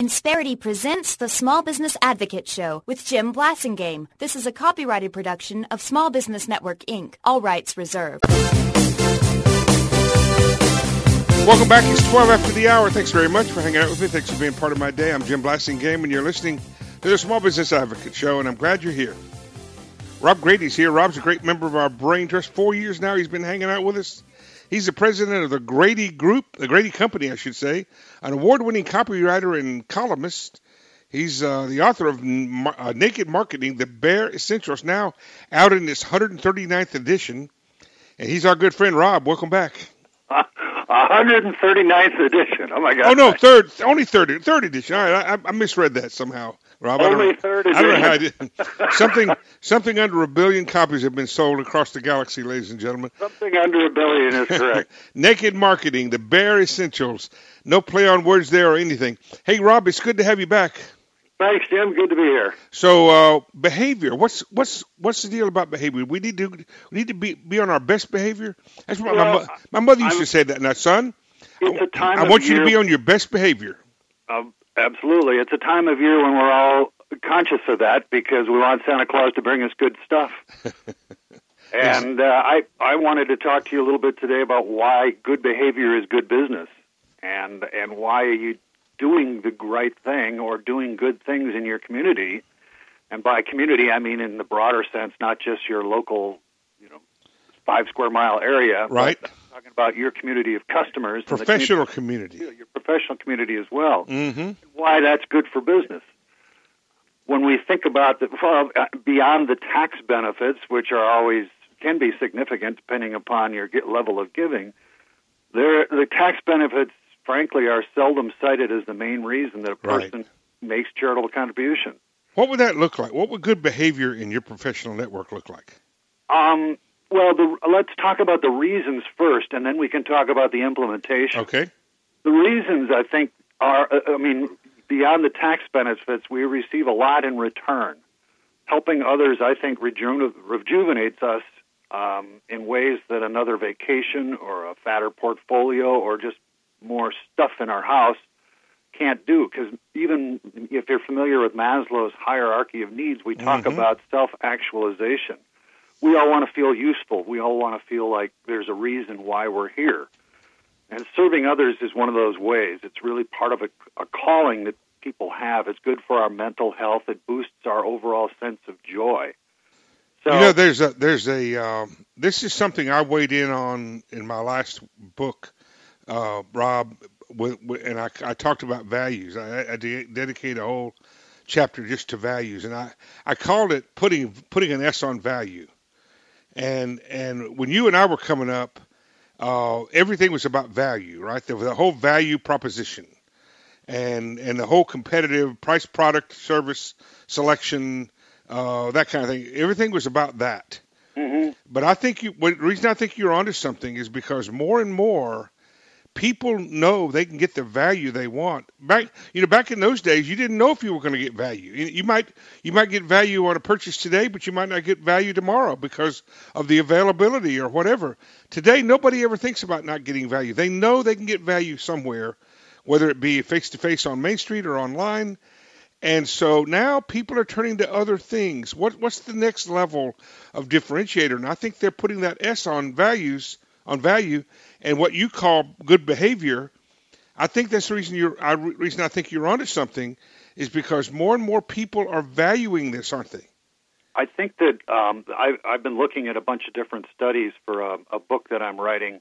Insperity presents the Small Business Advocate Show with Jim Blasingame. This is a copyrighted production of Small Business Network, Inc. All rights reserved. Welcome back. It's 12 after the hour. Thanks very much for hanging out with me. Thanks for being part of my day. I'm Jim Blasingame, and you're listening to the Small Business Advocate Show, and I'm glad you're here. Rob Grady's here. Rob's a great member of our Brain Trust. 4 years now he's been hanging out with us. He's the president of the Grady Group, the Grady Company, I should say, an award-winning copywriter and columnist. He's the author of Naked Marketing, The Bare Essentials, now out in its 139th edition. And he's our good friend, Rob. Welcome back. 139th edition. Oh, my God. Oh, no, only third edition. All right, I misread that somehow, Rob. Only third edition. I don't know how I did. Something under 1 billion copies have been sold across the galaxy, ladies and gentlemen. Something under 1 billion is correct. Naked Marketing, The Bare Essentials. No play on words there or anything. Hey, Rob, it's good to have you back. Thanks, Jim. Good to be here. So, behavior. What's the deal about behavior? We need to be on our best behavior. That's what my mother used to say that. Now, son, I want you to be on your best behavior. Absolutely, it's a time of year when we're all conscious of that because we want Santa Claus to bring us good stuff. And I wanted to talk to you a little bit today about why good behavior is good business, and why are you doing the right thing or doing good things in your community. And by community, I mean in the broader sense, not just your local, 5 square mile area. Right. But talking about your community of customers. Professional community. Your professional community as well. Mm-hmm. Why that's good for business. When we think about beyond the tax benefits, which can be significant depending upon your level of giving, the tax benefits, frankly, are seldom cited as the main reason that a person makes charitable contribution. What would that look like? What would good behavior in your professional network look like? Well, let's talk about the reasons first, and then we can talk about the implementation. Okay. The reasons, I think, are, beyond the tax benefits, we receive a lot in return. Helping others, I think, rejuvenates us in ways that another vacation or a fatter portfolio or just more stuff in our house can't do, because even if you're familiar with Maslow's hierarchy of needs, we talk about self-actualization. We all want to feel useful. We all want to feel like there's a reason why we're here. And serving others is one of those ways. It's really part of a calling that people have. It's good for our mental health. It boosts our overall sense of joy. So, this is something I weighed in on in my last book, Rob, and I talked about values. I dedicate a whole chapter just to values, and I called it putting an S on value. And when you and I were coming up, everything was about value, right? The whole value proposition, and the whole competitive price, product, service, selection, that kind of thing. Everything was about that. Mm-hmm. But I think the reason I think you're onto something is because more and more people know they can get the value they want. Back in those days, you didn't know if you were going to get value. You might get value on a purchase today, but you might not get value tomorrow because of the availability or whatever. Today, nobody ever thinks about not getting value. They know they can get value somewhere, whether it be face-to-face on Main Street or online. And so now people are turning to other things. What's the next level of differentiator? And I think they're putting that S on value, and what you call good behavior. I think that's the reason I think you're onto something is because more and more people are valuing this, aren't they? I think that I've been looking at a bunch of different studies for a book that I'm writing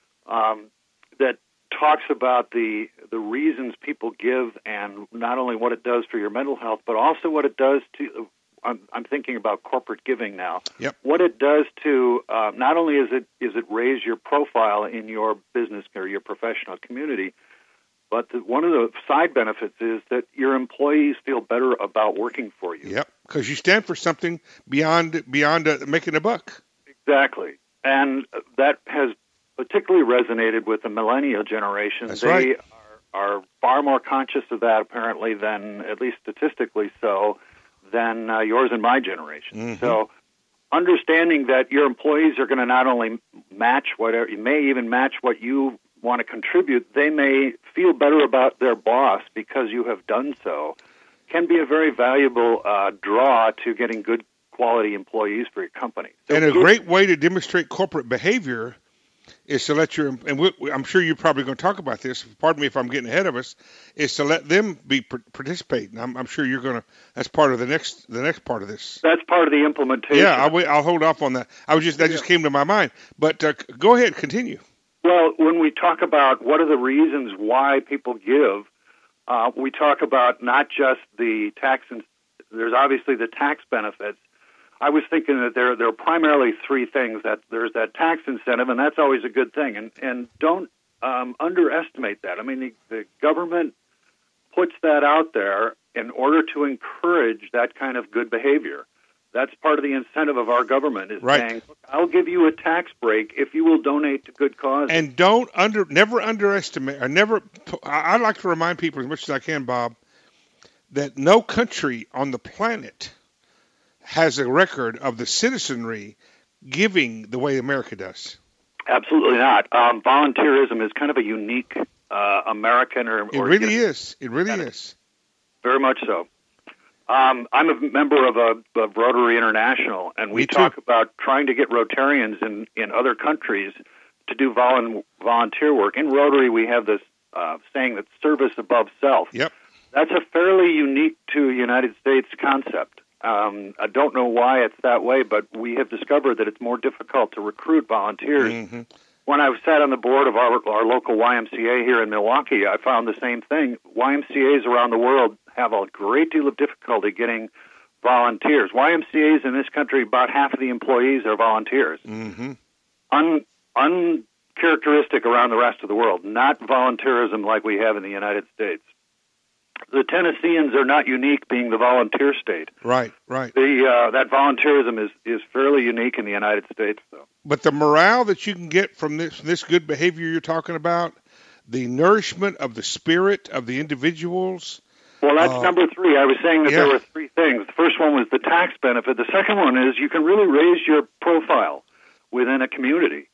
that talks about the reasons people give, and not only what it does for your mental health, but also what it does to. I'm thinking about corporate giving now. Yep. What it does to not only is it raise your profile in your business or your professional community, but one of the side benefits is that your employees feel better about working for you. Yep, because you stand for something beyond making a buck. Exactly, and that has particularly resonated with the millennial generation. That's they right. are far more conscious of that, apparently, than, at least statistically so, than yours and my generation. Mm-hmm. So understanding that your employees are going to not only match whatever, you may even match what you want to contribute, they may feel better about their boss because you have done so, can be a very valuable draw to getting good quality employees for your company. So and a great way to demonstrate corporate behavior is to let your, and I'm sure you're probably going to talk about this, pardon me if I'm getting ahead of us, is to let them participate. And I'm sure you're going to, that's part of the next part of this. That's part of the implementation. Yeah, I'll hold off on that. That just came to my mind. But go ahead, continue. Well, when we talk about what are the reasons why people give, we talk about not just the tax, and there's obviously the tax benefits. I was thinking that there are primarily three things. That there's that tax incentive, and that's always a good thing. And don't underestimate that. I mean, the government puts that out there in order to encourage that kind of good behavior. That's part of the incentive of our government is saying, look, I'll give you a tax break if you will donate to good causes. And never underestimate, I like to remind people as much as I can, Bob, that no country on the planet has a record of the citizenry giving the way America does. Absolutely not. Volunteerism is kind of a unique American It really is. It really is. Very much so. I'm a member of Rotary International, and we talk about trying to get Rotarians in other countries to do volunteer work. In Rotary, we have this saying that service above self. Yep. That's a fairly unique to United States concept. I don't know why it's that way, but we have discovered that it's more difficult to recruit volunteers. Mm-hmm. When I sat on the board of our local YMCA here in Milwaukee, I found the same thing. YMCAs around the world have a great deal of difficulty getting volunteers. YMCAs in this country, about half of the employees are volunteers. Mm-hmm. Uncharacteristic around the rest of the world, not volunteerism like we have in the United States. The Tennesseans are not unique, being the volunteer state. Right. That volunteerism is fairly unique in the United States, though. But the morale that you can get from this good behavior you're talking about, the nourishment of the spirit of the individuals. Well, that's number three. I was saying that there were three things. The first one was the tax benefit. The second one is you can really raise your profile within a community.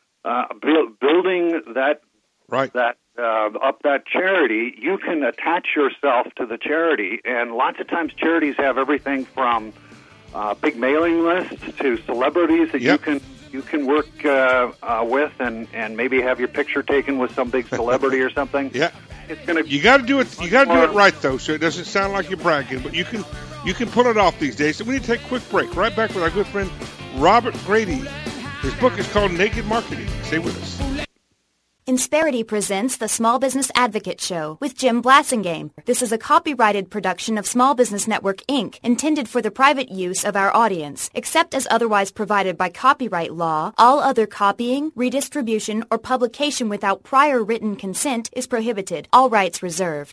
Building that. Right. Up that charity, you can attach yourself to the charity, and lots of times charities have everything from big mailing lists to celebrities that you can work with, and maybe have your picture taken with some big celebrity or something. Yeah, you got to do it. You got to do it right though, so it doesn't sound like you're bragging. But you can pull it off these days. So we need to take a quick break. Right back with our good friend Robert Grady. His book is called Naked Marketing. Stay with us. Insperity presents the Small Business Advocate Show with Jim Blasingame. This is a copyrighted production of Small Business Network, Inc., intended for the private use of our audience. Except as otherwise provided by copyright law, all other copying, redistribution, or publication without prior written consent is prohibited. All rights reserved.